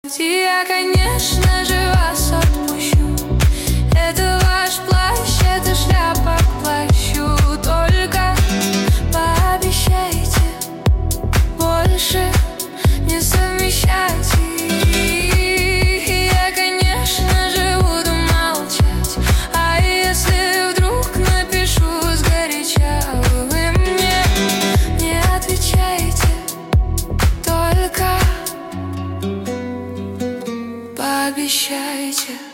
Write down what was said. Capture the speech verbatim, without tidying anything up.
И я, конечно же, вас отпущу. Это ваш плащ, это шляпа к плащу. Только пообещайте больше не совмещать. И я, конечно же, буду молчать. А если вдруг напишу сгоряча, вы мне не отвечайте. Только пообещайте.